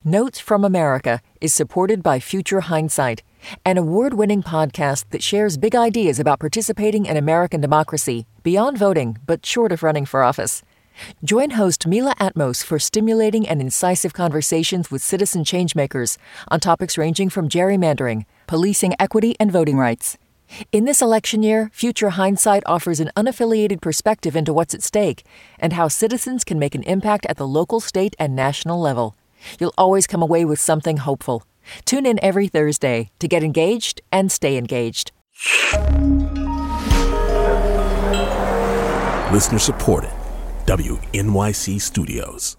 Notes from America is supported by Future Hindsight, an award-winning podcast that shares big ideas about participating in American democracy beyond voting, but short of running for office. Join host Mila Atmos for stimulating and incisive conversations with citizen changemakers on topics ranging from gerrymandering, policing equity, and voting rights. In this election year, Future Hindsight offers an unaffiliated perspective into what's at stake and how citizens can make an impact at the local, state, and national level. You'll always come away with something hopeful. Tune in every Thursday to get engaged and stay engaged. Listener supported. WNYC Studios.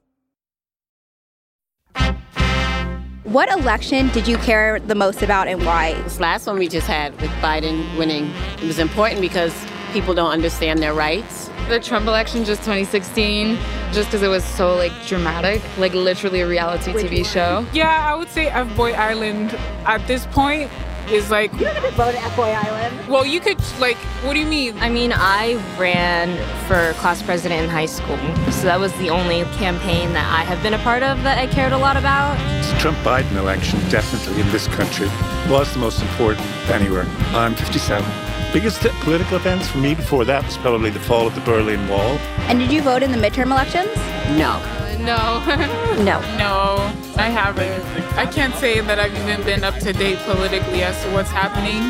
What election did you care the most about and why? This last one we just had with Biden winning, it was important because people don't understand their rights. The Trump election, just 2016, just because it was so, dramatic, literally a reality TV show. Yeah, I would say F-Boy Island at this point is You're not going to vote at F-Boy Island? Well, you could, what do you mean? I mean, I ran for class president in high school, so that was the only campaign that I have been a part of that I cared a lot about. The Trump-Biden election, definitely in this country, was the most important anywhere. I'm 57. Biggest political events for me before that was probably the fall of the Berlin Wall. And did you vote in the midterm elections? No. No. No. No, I haven't. I can't say that I've even been up to date politically as to what's happening.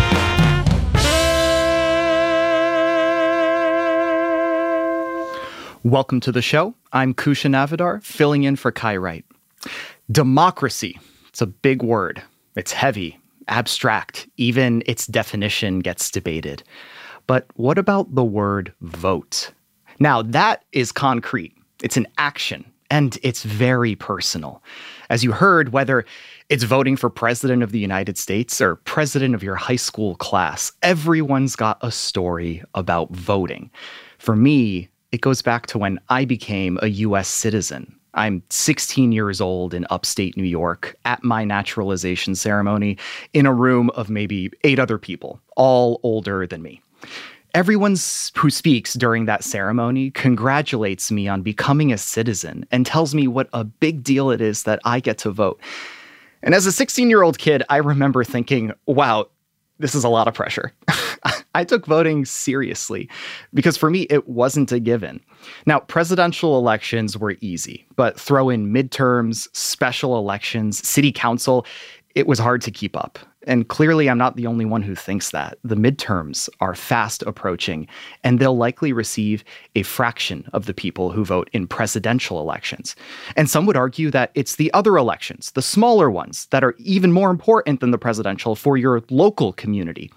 Welcome to the show. I'm Kusha Navidar, filling in for Kai Wright. Democracy. It's a big word. It's heavy, abstract. Even its definition gets debated. But what about the word vote? Now, that is concrete. It's an action, and it's very personal. As you heard, whether it's voting for president of the United States or president of your high school class, everyone's got a story about voting. For me, it goes back to when I became a U.S. citizen. I'm 16 years old in upstate New York at my naturalization ceremony in a room of maybe 8 other people, all older than me. Everyone who speaks during that ceremony congratulates me on becoming a citizen and tells me what a big deal it is that I get to vote. And as a 16-year-old kid, I remember thinking, wow, this is a lot of pressure. I took voting seriously because for me, it wasn't a given. Now, presidential elections were easy, but throw in midterms, special elections, city council, it was hard to keep up. And clearly, I'm not the only one who thinks that. The midterms are fast approaching, and they'll likely receive a fraction of the people who vote in presidential elections. And some would argue that it's the other elections, the smaller ones, that are even more important than the presidential for your local community.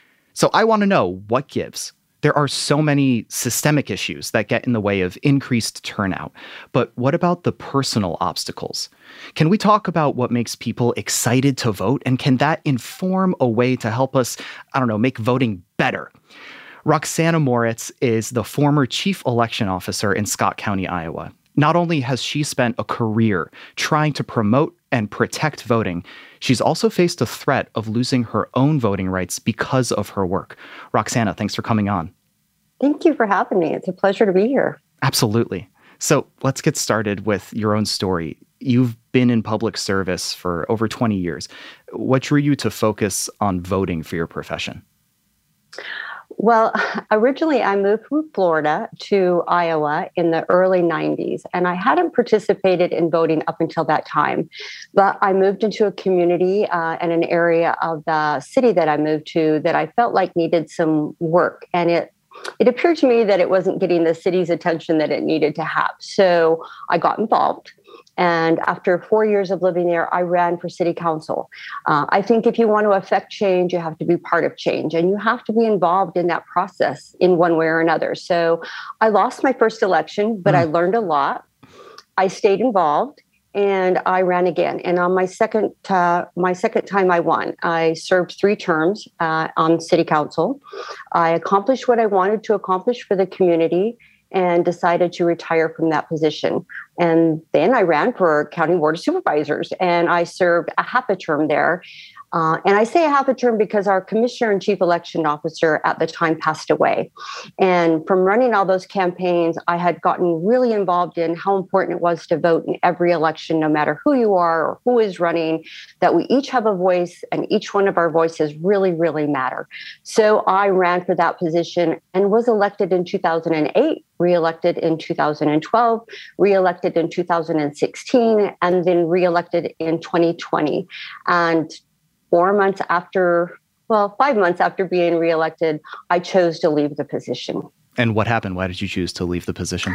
So I want to know what gives. There are so many systemic issues that get in the way of increased turnout. But what about the personal obstacles? Can we talk about what makes people excited to vote? And can that inform a way to help us, make voting better? Roxana Moritz is the former chief election officer in Scott County, Iowa. Not only has she spent a career trying to promote and protect voting, she's also faced a threat of losing her own voting rights because of her work. Roxana, thanks for coming on. Thank you for having me. It's a pleasure to be here. Absolutely. So let's get started with your own story. You've been in public service for over 20 years. What drew you to focus on voting for your profession? Well, originally I moved from Florida to Iowa in the early 90s, and I hadn't participated in voting up until that time. But I moved into a community and an area of the city that I moved to that I felt like needed some work. And it appeared to me that it wasn't getting the city's attention that it needed to have. So I got involved. And after 4 years of living there, I ran for city council. I think if you want to affect change, you have to be part of change, and you have to be involved in that process in one way or another. So I lost my first election, but I learned a lot. I stayed involved, and I ran again. And on my second time I won. I served 3 terms on city council. I accomplished what I wanted to accomplish for the community and decided to retire from that position. And then I ran for County Board of Supervisors, and I served a half a term there. And I say a half a term because our commissioner and chief election officer at the time passed away. And from running all those campaigns, I had gotten really involved in how important it was to vote in every election, no matter who you are or who is running, that we each have a voice and each one of our voices really, really matter. So I ran for that position and was elected in 2008, reelected in 2012, reelected in 2016, and then reelected in 2020. And 5 months after being reelected, I chose to leave the position. And what happened? Why did you choose to leave the position?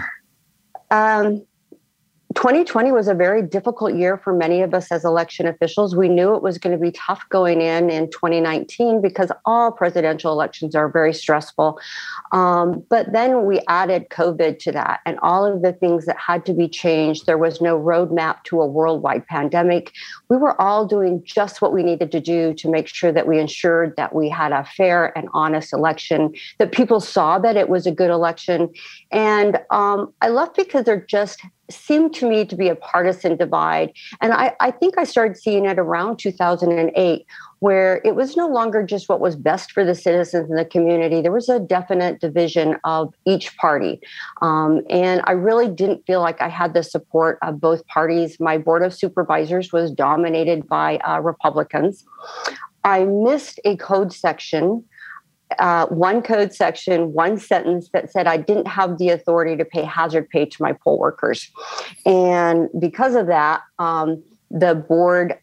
2020 was a very difficult year for many of us as election officials. We knew it was going to be tough going in 2019 because all presidential elections are very stressful. But then we added COVID to that and all of the things that had to be changed. There was no roadmap to a worldwide pandemic. We were all doing just what we needed to do to make sure that we ensured that we had a fair and honest election, that people saw that it was a good election. And I left because there just seemed to me to be a partisan divide. And I think I started seeing it around 2008, where it was no longer just what was best for the citizens in the community. There was a definite division of each party. And I really didn't feel like I had the support of both parties. My board of supervisors was dominated by Republicans. I missed a code section. One code section, one sentence that said I didn't have the authority to pay hazard pay to my poll workers. And because of that, the board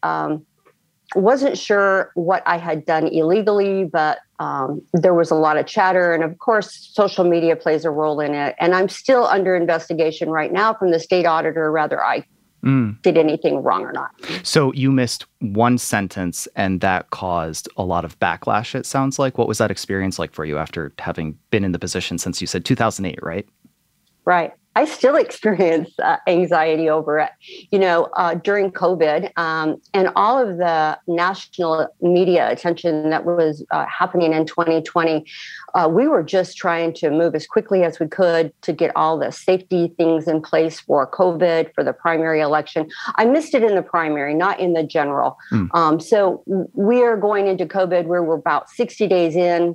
wasn't sure what I had done illegally, but there was a lot of chatter. And of course, social media plays a role in it. And I'm still under investigation right now from the state auditor, whether I did anything wrong or not. So you missed one sentence and that caused a lot of backlash, it sounds like. What was that experience like for you after having been in the position since you said 2008, right? Right. I still experience anxiety over it, during COVID and all of the national media attention that was happening in 2020. We were just trying to move as quickly as we could to get all the safety things in place for COVID, for the primary election. I missed it in the primary, not in the general. So we are going into COVID where we're about 60 days in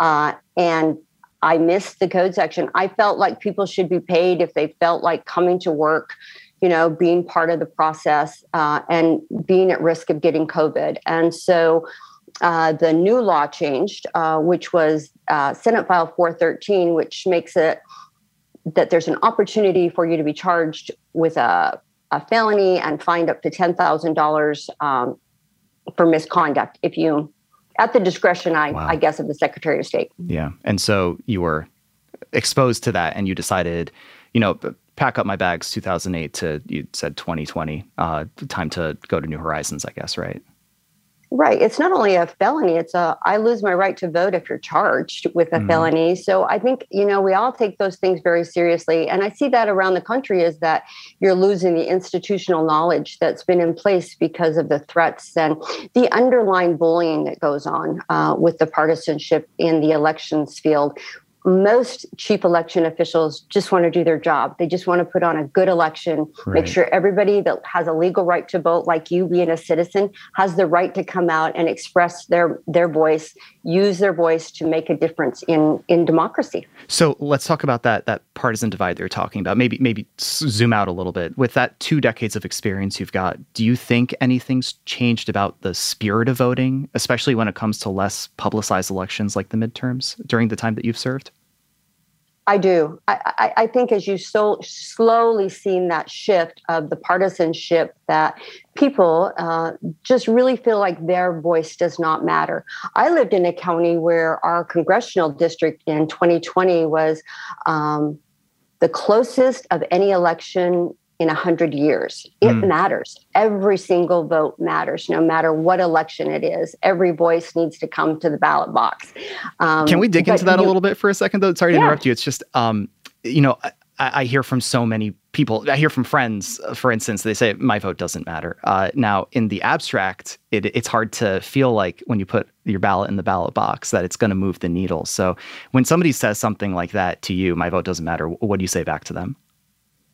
and I missed the code section. I felt like people should be paid if they felt like coming to work, being part of the process and being at risk of getting COVID. And so the new law changed, which was Senate File 413, which makes it that there's an opportunity for you to be charged with a felony and fined up to $10,000 for misconduct if you at the discretion, I guess, of the Secretary of State. Yeah. And so you were exposed to that and you decided, pack up my bags 2008 to, you said 2020, time to go to New Horizons, I guess, right? Right. It's not only a felony, I lose my right to vote if you're charged with a felony. So I think, we all take those things very seriously. And I see that around the country is that you're losing the institutional knowledge that's been in place because of the threats and the underlying bullying that goes on with the partisanship in the elections field. Most chief election officials just want to do their job. They just want to put on a good election, make sure everybody that has a legal right to vote, like you being a citizen, has the right to come out and express their voice, use their voice to make a difference in democracy. So let's talk about that partisan divide that you're talking about. Maybe zoom out a little bit. With that 2 decades of experience you've got, do you think anything's changed about the spirit of voting, especially when it comes to less publicized elections like the midterms during the time that you've served? I do. I think as you so slowly seen that shift of the partisanship, that people just really feel like their voice does not matter. I lived in a county where our congressional district in 2020 was the closest of any election in 100 years. It matters. Every single vote matters, no matter what election it is. Every voice needs to come to the ballot box. Can we dig into that a little bit for a second, though? Sorry to interrupt you. It's just, I hear from so many people. I hear from friends, for instance, they say, my vote doesn't matter. Now, in the abstract, it's hard to feel like when you put your ballot in the ballot box that it's going to move the needle. So when somebody says something like that to you, my vote doesn't matter, what do you say back to them?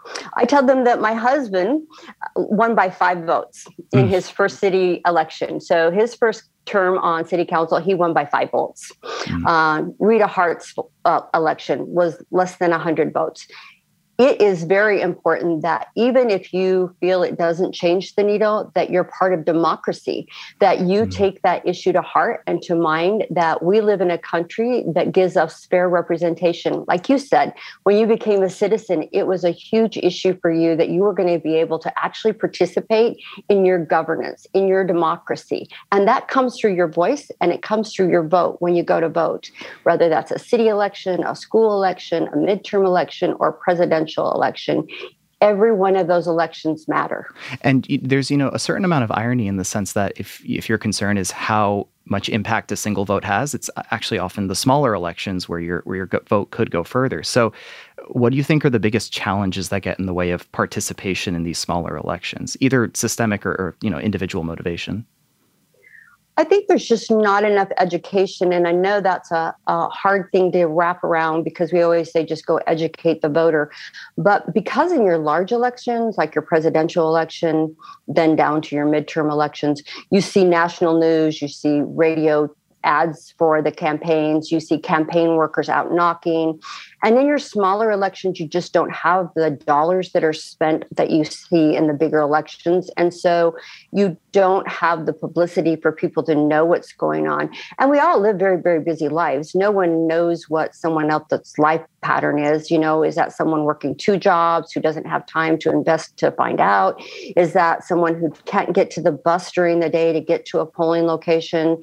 I tell them that my husband won by 5 votes in his first city election. So his first term on city council, he won by 5 votes. Rita Hart's election was less than 100 votes. It is very important that even if you feel it doesn't change the needle, that you're part of democracy, that you take that issue to heart and to mind, that we live in a country that gives us fair representation. Like you said, when you became a citizen, it was a huge issue for you that you were going to be able to actually participate in your governance, in your democracy. And that comes through your voice and it comes through your vote when you go to vote, whether that's a city election, a school election, a midterm election, or presidential election. Every one of those elections matter. And there's, a certain amount of irony in the sense that if your concern is how much impact a single vote has, it's actually often the smaller elections where your vote could go further. So what do you think are the biggest challenges that get in the way of participation in these smaller elections, either systemic or individual motivation? I think there's just not enough education. And I know that's a hard thing to wrap around because we always say just go educate the voter. But because in your large elections, like your presidential election, then down to your midterm elections, you see national news, you see radio ads for the campaigns, you see campaign workers out knocking. And in your smaller elections, you just don't have the dollars that are spent that you see in the bigger elections. And so you don't have the publicity for people to know what's going on. And we all live very, very busy lives. No one knows what someone else's life pattern is. Is that someone working 2 jobs who doesn't have time to invest to find out? Is that someone who can't get to the bus during the day to get to a polling location?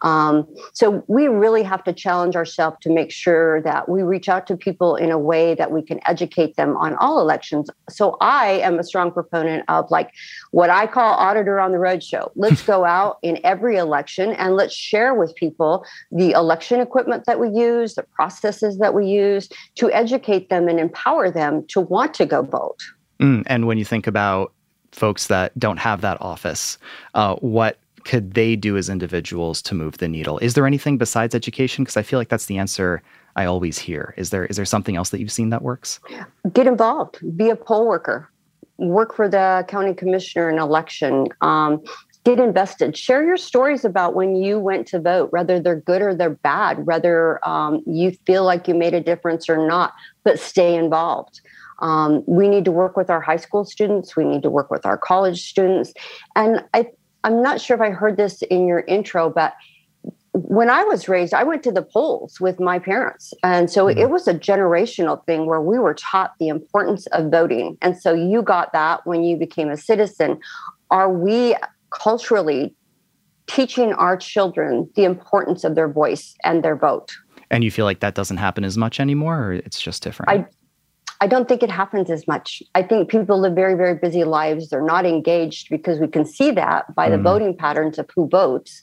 So we really have to challenge ourselves to make sure that we reach out to people in a way that we can educate them on all elections. So I am a strong proponent of what I call Auditor on the Road show. Let's go out in every election and let's share with people the election equipment that we use, the processes that we use to educate them and empower them to want to go vote. And when you think about folks that don't have that office, what could they do as individuals to move the needle? Is there anything besides education? Because I feel like that's the answer I always hear. Is there something else that you've seen that works? Get involved. Be a poll worker. Work for the county commissioner in election. Get invested. Share your stories about when you went to vote, whether they're good or they're bad, whether you feel like you made a difference or not, but stay involved. We need to work with our high school students. We need to work with our college students. And I'm not sure if I heard this in your intro, but when I was raised, I went to the polls with my parents. And so it was a generational thing where we were taught the importance of voting. And so you got that when you became a citizen. Are we culturally teaching our children the importance of their voice and their vote? And you feel like that doesn't happen as much anymore, or it's just different? I don't think it happens as much. I think people live very, very busy lives. They're not engaged because we can see that by the voting patterns of who votes.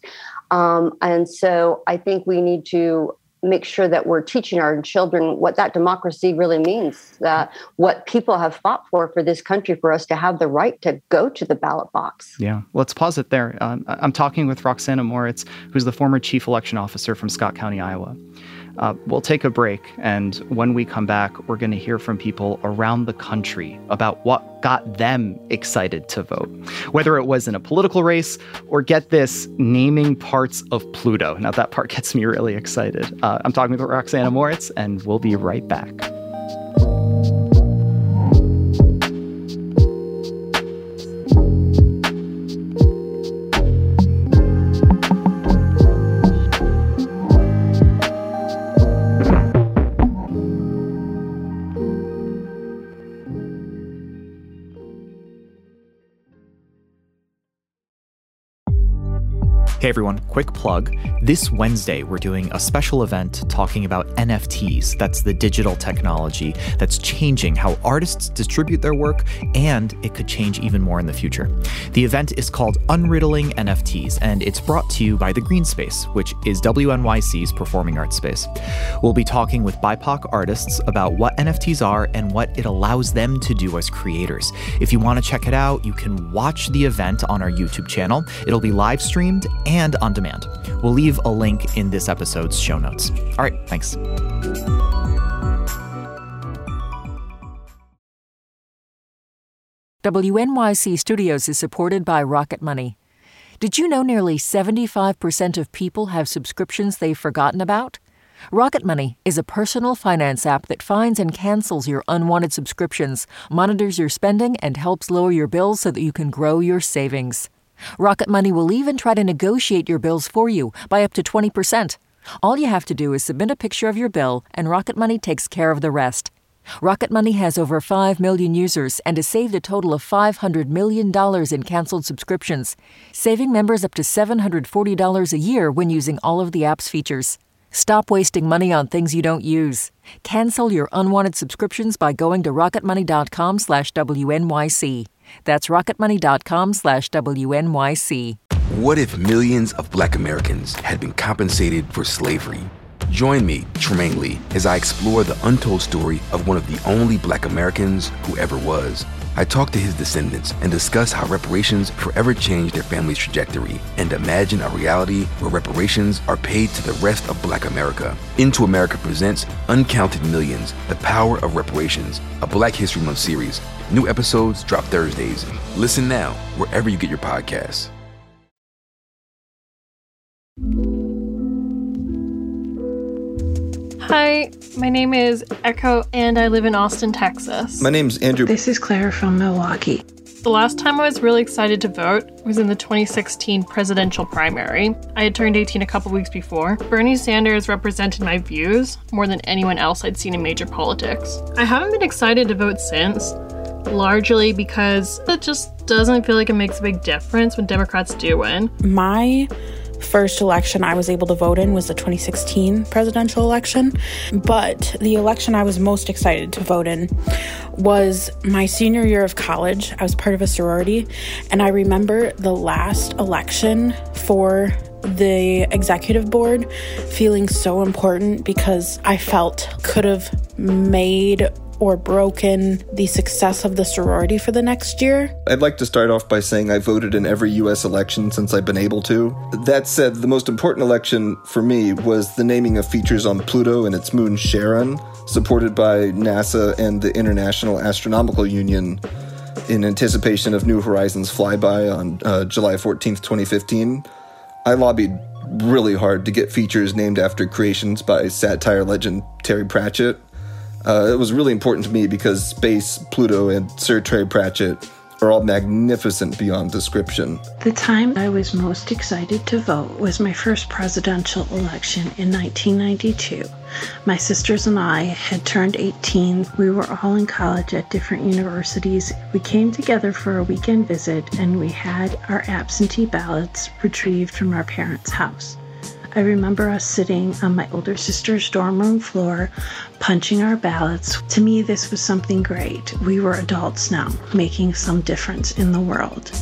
And so I think we need to make sure that we're teaching our children what that democracy really means, that what people have fought for this country, for us to have the right to go to the ballot box. Yeah, let's pause it there. I'm talking with Roxana Moritz, who's the former chief election officer from Scott County, Iowa. We'll take a break, and when we come back, we're going to hear from people around the country about what got them excited to vote, whether it was in a political race or, get this, naming parts of Pluto. Now, that part gets me really excited. I'm talking with Roxana Moritz, and we'll be right back. Hey everyone, quick plug. This Wednesday, we're doing a special event talking about NFTs. That's the digital technology that's changing how artists distribute their work, and it could change even more in the future. The event is called Unriddling NFTs, and it's brought to you by The Green Space, which is WNYC's performing arts space. We'll be talking with BIPOC artists about what NFTs are and what it allows them to do as creators. If you want to check it out, you can watch the event on our YouTube channel. It'll be live streamed and on demand. We'll leave a link in this episode's show notes. All right, thanks. WNYC Studios is supported by Rocket Money. Did you know nearly 75% of people have subscriptions they've forgotten about? Rocket Money is a personal finance app that finds and cancels your unwanted subscriptions, monitors your spending, and helps lower your bills so that you can grow your savings. Rocket Money will even try to negotiate your bills for you by up to 20%. All you have to do is submit a picture of your bill, and Rocket Money takes care of the rest. Rocket Money has over 5 million users and has saved a total of $500 million in canceled subscriptions, saving members up to $740 a year when using all of the app's features. Stop wasting money on things you don't use. Cancel your unwanted subscriptions by going to rocketmoney.com/WNYC. That's rocketmoney.com/WNYC. What if millions of Black Americans had been compensated for slavery? Join me, Tremaine Lee, as I explore the untold story of one of the only Black Americans who ever was. I talk to his descendants and discuss how reparations forever changed their family's trajectory and imagine a reality where reparations are paid to the rest of Black America. Into America presents Uncounted Millions, The Power of Reparations, a Black History Month series. New episodes drop Thursdays. Listen now wherever you get your podcasts. Hi, my name is Echo, and I live in Austin, Texas. My name's Andrew. This is Claire from Milwaukee. The last time I was really excited to vote was in the 2016 presidential primary. I had turned 18 a couple weeks before. Bernie Sanders represented my views more than anyone else I'd seen in major politics. I haven't been excited to vote since, largely because it just doesn't feel like it makes a big difference when Democrats do win. My first election I was able to vote in was the 2016 presidential election, but the election I was most excited to vote in was my senior year of college. I was part of a sorority, and I remember the last election for the executive board feeling so important because I felt could have made or broken the success of the sorority for the next year. I'd like to start off by saying I voted in every U.S. election since I've been able to. That said, the most important election for me was the naming of features on Pluto and its moon Charon, supported by NASA and the International Astronomical Union in anticipation of New Horizons flyby on July 14th, 2015. I lobbied really hard to get features named after creations by satire legend Terry Pratchett. It was really important to me because space, Pluto, and Sir Terry Pratchett are all magnificent beyond description. The time I was most excited to vote was my first presidential election in 1992. My sisters and I had turned 18. We were all in college at different universities. We came together for a weekend visit, and we had our absentee ballots retrieved from our parents' house. I remember us sitting on my older sister's dorm room floor, punching our ballots. To me, this was something great. We were adults now, making some difference in the world.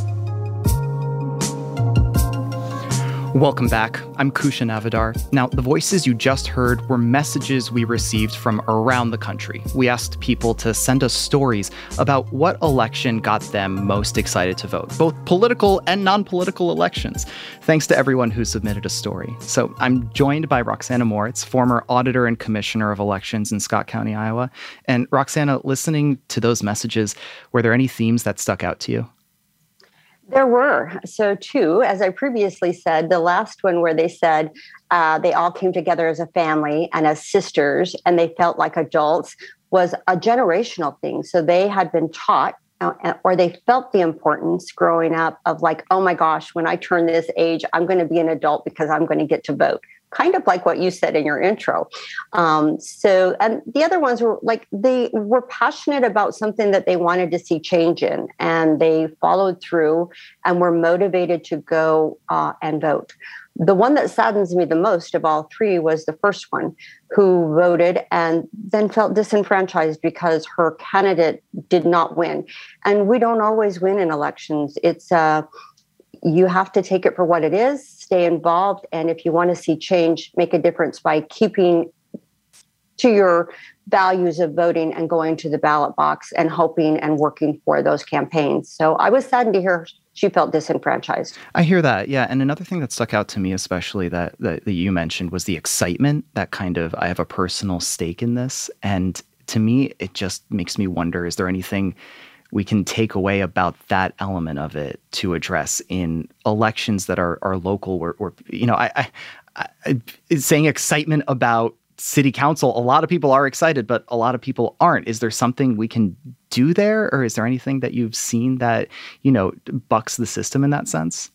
Welcome back. I'm Kusha Navidar. Now, the voices you just heard were messages we received from around the country. We asked people to send us stories about what election got them most excited to vote, both political and non-political elections. Thanks to everyone who submitted a story. So I'm joined by Roxana Moritz, former auditor and commissioner of elections in Scott County, Iowa. And Roxana, listening to those messages, were there any themes that stuck out to you? There were. So, two, as I previously said, the last one where they said they all came together as a family and as sisters, and they felt like adults, was a generational thing. So they had been taught or they felt the importance growing up of like, oh my gosh, when I turn this age, I'm going to be an adult because I'm going to get to vote. Kind of like what you said in your intro. And the other ones were like, they were passionate about something that they wanted to see change in, and they followed through and were motivated to go and vote. The one that saddens me the most of all three was the first one, who voted and then felt disenfranchised because her candidate did not win. And we don't always win in elections. It's you have to take it for what it is, stay involved, and if you want to see change, make a difference by keeping to your values of voting and going to the ballot box and hoping and working for those campaigns. So I was saddened to hear she felt disenfranchised. I hear that, yeah. And another thing that stuck out to me, especially that you mentioned, was the excitement, that kind of, I have a personal stake in this. And to me, it just makes me wonder, is there anything we can take away about that element of it to address in elections that are local, where I saying excitement about city council, a lot of people are excited, but a lot of people aren't. Is there something we can do there, or is there anything that you've seen that, bucks the system in that sense?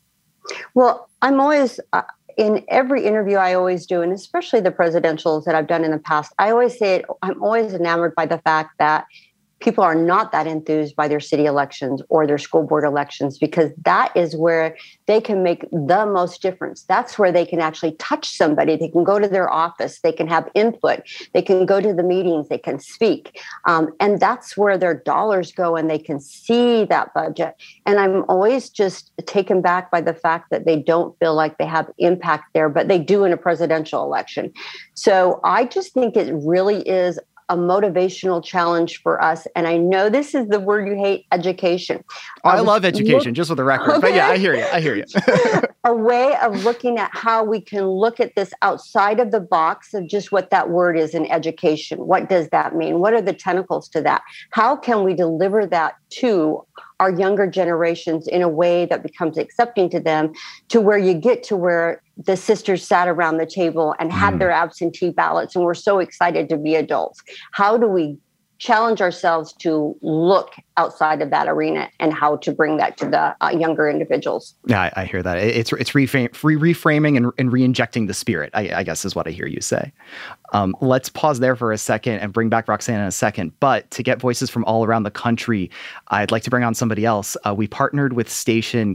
Well, I'm always, in every interview I always do, and especially the presidentials that I've done in the past, I always say I'm always enamored by the fact that people are not that enthused by their city elections or their school board elections, because that is where they can make the most difference. That's where they can actually touch somebody. They can go to their office. They can have input. They can go to the meetings. They can speak. And that's where their dollars go, and they can see that budget. And I'm always just taken back by the fact that they don't feel like they have impact there, but they do in a presidential election. So I just think it really is a motivational challenge for us. And I know this is the word you hate, education. I love education, just for the record. Okay. But yeah, I hear you. A way of looking at how we can look at this outside of the box of just what that word is in education. What does that mean? What are the tentacles to that? How can we deliver that to our younger generations in a way that becomes accepting to them, to where you get to where the sisters sat around the table and had their absentee ballots and were so excited to be adults? How do we challenge ourselves to look outside of that arena, and how to bring that to the younger individuals? Yeah, I hear that. It's reframing and re-injecting the spirit, I guess is what I hear you say. Let's pause there for a second and bring back Roxanne in a second. But to get voices from all around the country, I'd like to bring on somebody else. We partnered with station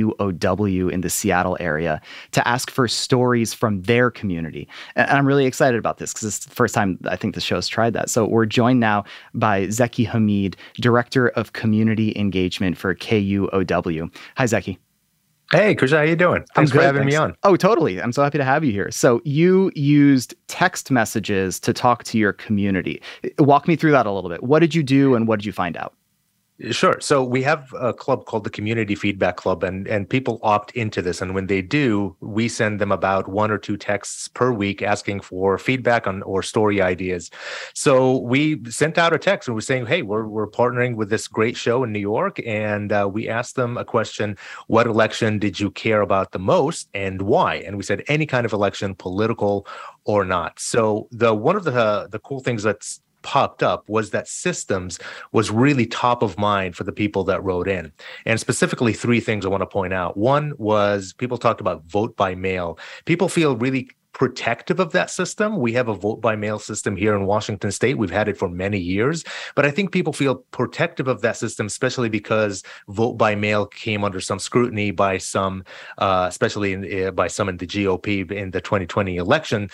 KUOW in the Seattle area to ask for stories from their community. And I'm really excited about this, because it's the first time I think the show's tried that. So we're joined now by Zeki Hamid, Director of Community Engagement for KUOW. Hi, Zeki. Hey, Kusha, how you doing? Thanks for having me on. Oh, totally. I'm so happy to have you here. So you used text messages to talk to your community. Walk me through that a little bit. What did you do, and what did you find out? Sure. So we have a club called the Community Feedback Club, and people opt into this. And when they do, we send them about 1 or 2 texts per week asking for feedback on or story ideas. So we sent out a text and we're saying, hey, we're partnering with this great show in New York. And we asked them a question: what election did you care about the most, and why? And we said any kind of election, political or not. So one of the cool things that's popped up was that systems was really top of mind for the people that wrote in. And specifically 3 things I want to point out. One was people talked about vote by mail. People feel really protective of that system. We have a vote by mail system here in Washington State. We've had it for many years, but I think people feel protective of that system, especially because vote by mail came under some scrutiny by some, especially by some in the GOP in the 2020 election.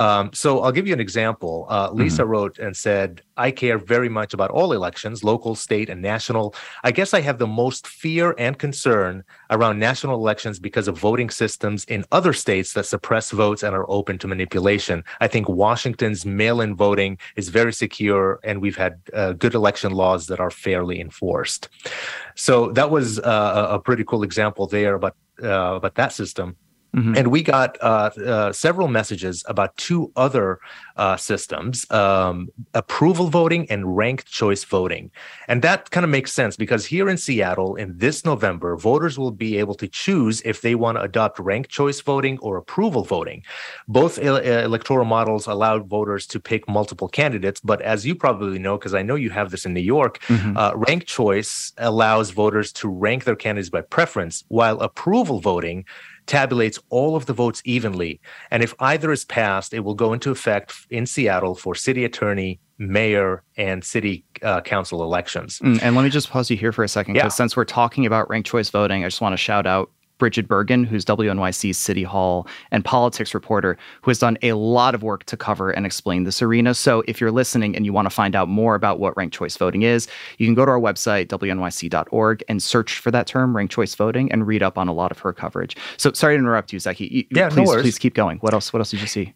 So I'll give you an example. Lisa wrote and said, I care very much about all elections, local, state, and national. I guess I have the most fear and concern around national elections because of voting systems in other states that suppress votes and are open to manipulation. I think Washington's mail-in voting is very secure, and we've had good election laws that are fairly enforced. So that was a pretty cool example there about that system. Mm-hmm. And we got several messages about 2 other systems, approval voting and ranked choice voting. And that kind of makes sense, because here in Seattle in this November, voters will be able to choose if they want to adopt ranked choice voting or approval voting. Both electoral models allow voters to pick multiple candidates. But as you probably know, because I know you have this in New York, ranked choice allows voters to rank their candidates by preference, while approval voting tabulates all of the votes evenly. And if either is passed, it will go into effect in Seattle for city attorney, mayor, and city council elections. And let me just pause you here for a second, because since we're talking about ranked choice voting, I just want to shout out Bridget Bergen, who's WNYC's City Hall and politics reporter, who has done a lot of work to cover and explain this arena. So if you're listening and you want to find out more about what ranked choice voting is, you can go to our website, wnyc.org, and search for that term, ranked choice voting, and read up on a lot of her coverage. So sorry to interrupt you, Zeki. Please keep going. What else did you see?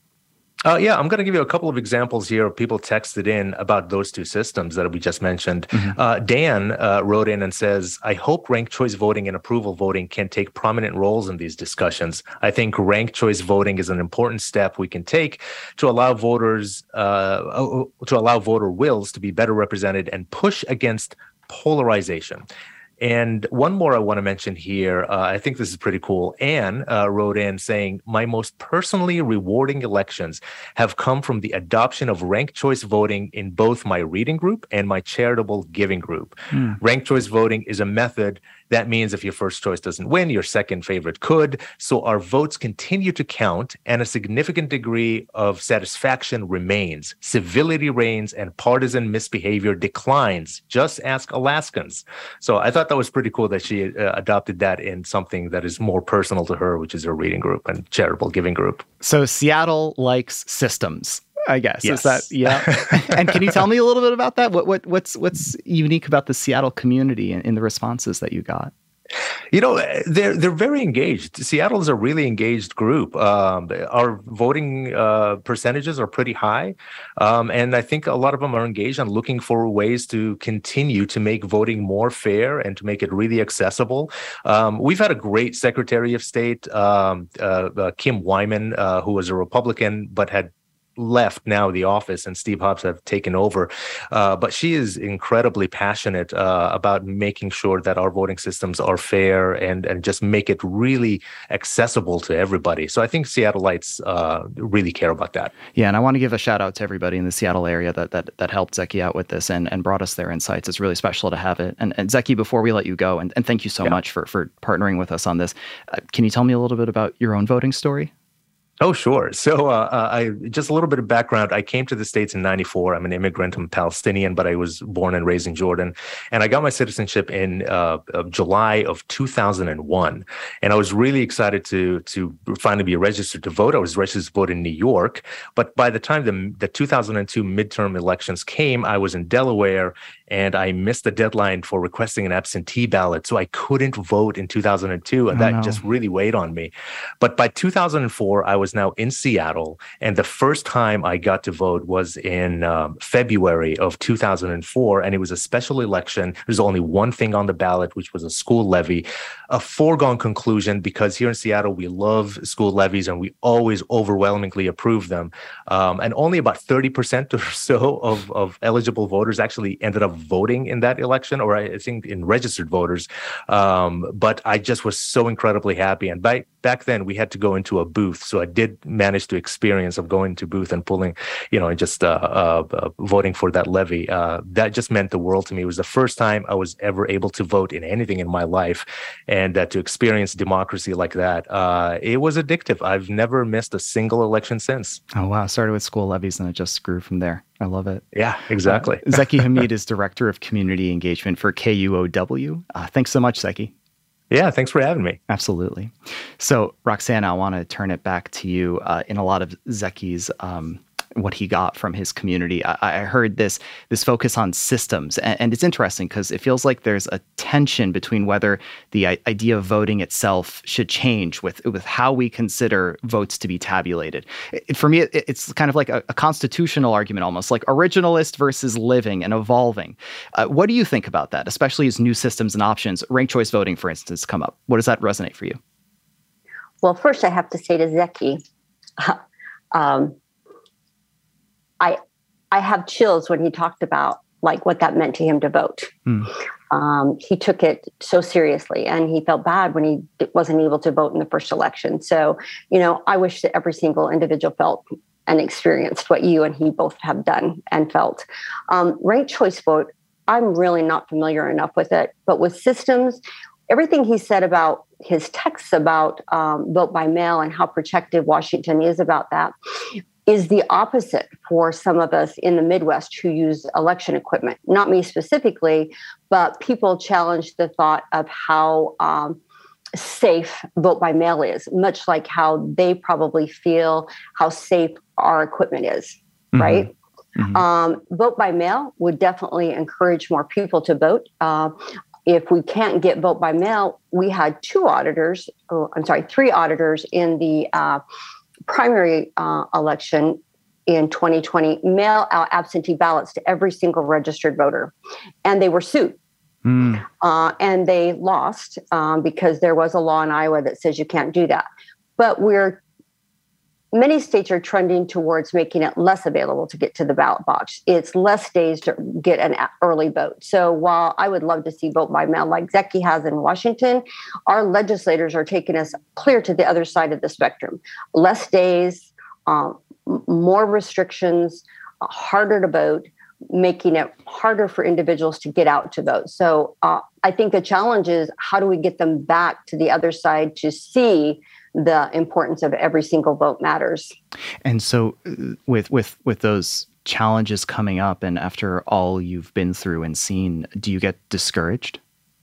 I'm going to give you a couple of examples here of people texted in about those 2 systems that we just mentioned. Dan wrote in and says, I hope ranked choice voting and approval voting can take prominent roles in these discussions. I think ranked choice voting is an important step we can take to allow voter wills to be better represented and push against polarization. And one more I want to mention here, I think this is pretty cool. Anne wrote in saying, my most personally rewarding elections have come from the adoption of ranked choice voting in both my reading group and my charitable giving group. Ranked choice voting is a method that means if your first choice doesn't win, your second favorite could. So our votes continue to count, and a significant degree of satisfaction remains. Civility reigns, and partisan misbehavior declines. Just ask Alaskans. So I thought that was pretty cool that she adopted that in something that is more personal to her, which is her reading group and charitable giving group. So Seattle likes systems, I guess. Yes. Is that, yeah. And can you tell me a little bit about that? What's unique about the Seattle community in the responses that you got? You know, they're very engaged. Seattle is a really engaged group. Our voting percentages are pretty high. And I think a lot of them are engaged on looking for ways to continue to make voting more fair and to make it really accessible. We've had a great Secretary of State, Kim Wyman, who was a Republican but had left now the office, and Steve Hobbs have taken over. But she is incredibly passionate about making sure that our voting systems are fair and just make it really accessible to everybody. So I think Seattleites really care about that. Yeah, and I want to give a shout out to everybody in the Seattle area that helped Zeki out with this and brought us their insights. It's really special to have it. And Zeki, before we let you go, and thank you so much for partnering with us on this, can you tell me a little bit about your own voting story? Oh, sure. So I just a little bit of background. I came to the States in 94. I'm an immigrant. I'm Palestinian, but I was born and raised in Jordan. And I got my citizenship in July of 2001. And I was really excited to finally be registered to vote. I was registered to vote in New York. But by the time the 2002 midterm elections came, I was in Delaware, and I missed the deadline for requesting an absentee ballot. So I couldn't vote in 2002. And that just really weighed on me. But by 2004, I was now in Seattle, and the first time I got to vote was in February of 2004, and it was a special election. There's only one thing on the ballot, which was a school levy, a foregone conclusion, because here in Seattle, we love school levies, and we always overwhelmingly approve them. And only about 30% or so of eligible voters actually ended up voting in that election, or I think in registered voters. But I just was so incredibly happy. And back then, we had to go into a booth, so I did manage to experience of going to booth and pulling, and just voting for that levy. That just meant the world to me. It was the first time I was ever able to vote in anything in my life. And to experience democracy like that, it was addictive. I've never missed a single election since. Oh, wow. Started with school levies and it just grew from there. I love it. Yeah, exactly. Zeki Hamid is Director of Community Engagement for KUOW. Thanks so much, Zeki. Yeah, thanks for having me. Absolutely. So, Roxana, I want to turn it back to you. In a lot of Zeki's what he got from his community, I heard this focus on systems, and it's interesting because it feels like there's a tension between whether the idea of voting itself should change with how we consider votes to be tabulated. For me, it's kind of like a constitutional argument, almost like originalist versus living and evolving. What do you think about that, especially as new systems and options, ranked choice voting, for instance, come up? What does that resonate for you? Well, first I have to say to Zeki, I have chills when he talked about like what that meant to him to vote. He took it so seriously, and he felt bad when he wasn't able to vote in the first election. So, I wish that every single individual felt and experienced what you and he both have done and felt. Ranked choice vote, I'm really not familiar enough with it, but with systems, everything he said about his texts about vote by mail and how protective Washington is about that is the opposite for some of us in the Midwest who use election equipment. Not me specifically, but people challenge the thought of how safe vote by mail is, much like how they probably feel how safe our equipment is, right? Vote by mail would definitely encourage more people to vote. If we can't get vote by mail, we had three auditors in the primary election in 2020 mail out absentee ballots to every single registered voter, and they were sued. And they lost because there was a law in Iowa that says you can't do that. But we're many states are trending towards making it less available to get to the ballot box. It's less days to get an early vote. So while I would love to see vote by mail like Zeki has in Washington, our legislators are taking us clear to the other side of the spectrum. Less days, more restrictions, harder to vote, making it harder for individuals to get out to vote. So I think the challenge is, how do we get them back to the other side to see the importance of every single vote matters? And so with those challenges coming up, and after all you've been through and seen, do you get discouraged?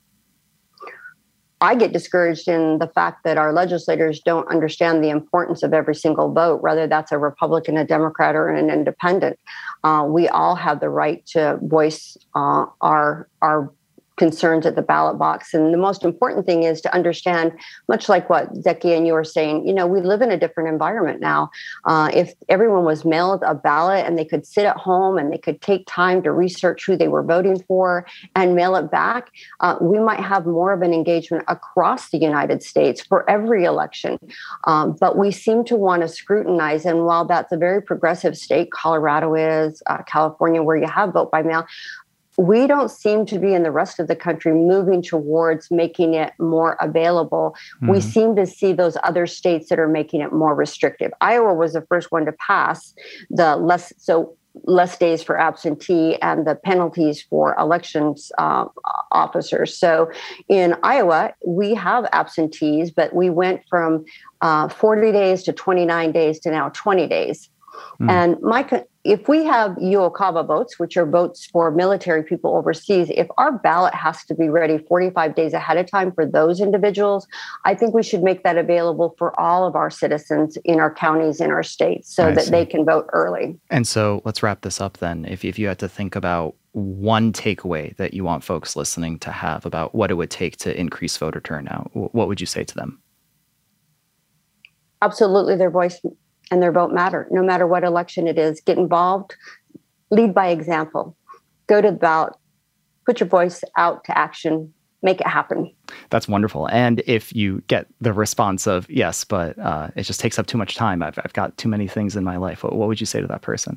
I get discouraged in the fact that our legislators don't understand the importance of every single vote, whether that's a Republican, a Democrat, or an independent. We all have the right to voice our concerns at the ballot box. And the most important thing is to understand, much like what Zeki and you were saying, we live in a different environment now. If everyone was mailed a ballot and they could sit at home and they could take time to research who they were voting for and mail it back, we might have more of an engagement across the United States for every election. But we seem to want to scrutinize. And while that's a very progressive state, Colorado is, California, where you have vote by mail, we don't seem to be in the rest of the country moving towards making it more available. Mm-hmm. We seem to see those other states that are making it more restrictive. Iowa was the first one to pass the less days for absentee and the penalties for elections officers. So in Iowa, we have absentees, but we went from 40 days to 29 days to now 20 days. And if we have UOCAVA votes, which are votes for military people overseas, if our ballot has to be ready 45 days ahead of time for those individuals, I think we should make that available for all of our citizens in our counties, in our states, so that they can vote early. And so let's wrap this up then. If you had to think about one takeaway that you want folks listening to have about what it would take to increase voter turnout, what would you say to them? Absolutely, their voice and their vote matter, no matter what election it is. Get involved, lead by example, go to the ballot, put your voice out to action, make it happen. That's wonderful. And if you get the response of, yes, but it just takes up too much time, I've got too many things in my life, what would you say to that person?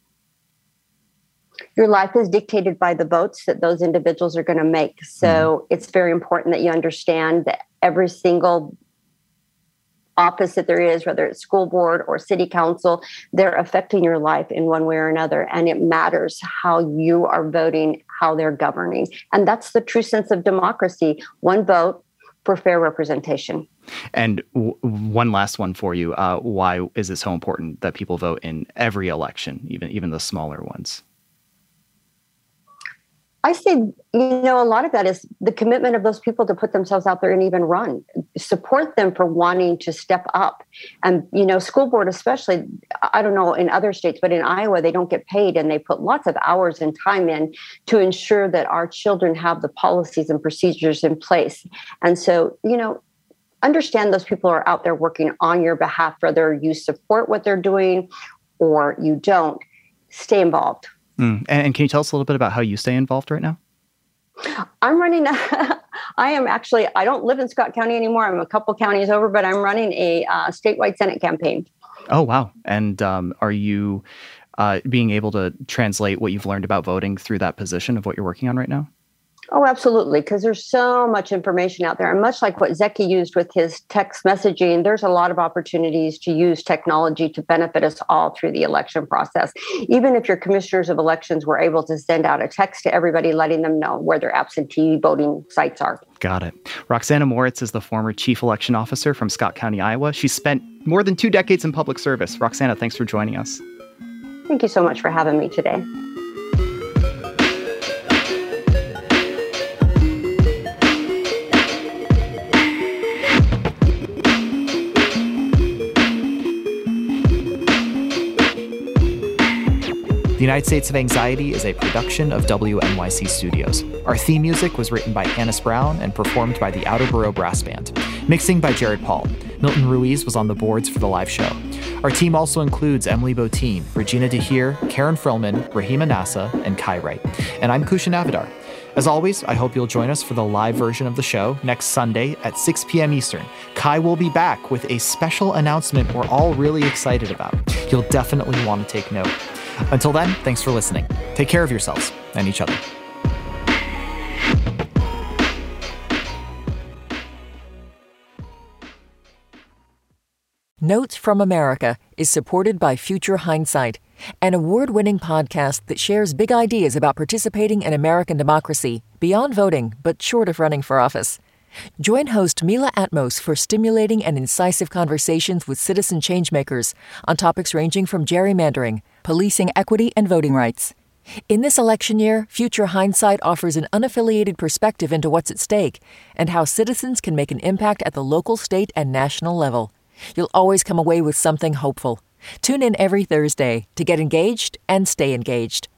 Your life is dictated by the votes that those individuals are going to make. So it's very important that you understand that every single office that there is, whether it's school board or city council, they're affecting your life in one way or another. And it matters how you are voting, how they're governing. And that's the true sense of democracy. One vote for fair representation. And one last one for you. Why is it so important that people vote in every election, even the smaller ones? I say, a lot of that is the commitment of those people to put themselves out there and even run. Support them for wanting to step up. And, school board especially, I don't know in other states, but in Iowa, they don't get paid and they put lots of hours and time in to ensure that our children have the policies and procedures in place. And so, understand those people are out there working on your behalf, whether you support what they're doing or you don't. Stay involved. And can you tell us a little bit about how you stay involved right now? I'm running, I don't live in Scott County anymore. I'm a couple counties over, but I'm running a statewide Senate campaign. Oh, wow. And are you being able to translate what you've learned about voting through that position of what you're working on right now? Oh, absolutely. Because there's so much information out there. And much like what Zeki used with his text messaging, there's a lot of opportunities to use technology to benefit us all through the election process. Even if your commissioners of elections were able to send out a text to everybody, letting them know where their absentee voting sites are. Got it. Roxana Moritz is the former chief election officer from Scott County, Iowa. She spent more than 2 decades in public service. Roxana, thanks for joining us. Thank you so much for having me today. The United States of Anxiety is a production of WNYC Studios. Our theme music was written by Hannes Brown and performed by the Outerborough Brass Band. Mixing by Jared Paul. Milton Ruiz was on the boards for the live show. Our team also includes Emily Botine, Regina DeHeer, Karen Frillman, Rahima Nassa, and Kai Wright. And I'm Kushan Avidar. As always, I hope you'll join us for the live version of the show next Sunday at 6 p.m. Eastern. Kai will be back with a special announcement we're all really excited about. You'll definitely want to take note. Until then, thanks for listening. Take care of yourselves and each other. Notes from America is supported by Future Hindsight, an award-winning podcast that shares big ideas about participating in American democracy beyond voting, but short of running for office. Join host Mila Atmos for stimulating and incisive conversations with citizen changemakers on topics ranging from gerrymandering, policing equity, and voting rights. In this election year, Future Hindsight offers an unaffiliated perspective into what's at stake and how citizens can make an impact at the local, state, and national level. You'll always come away with something hopeful. Tune in every Thursday to get engaged and stay engaged.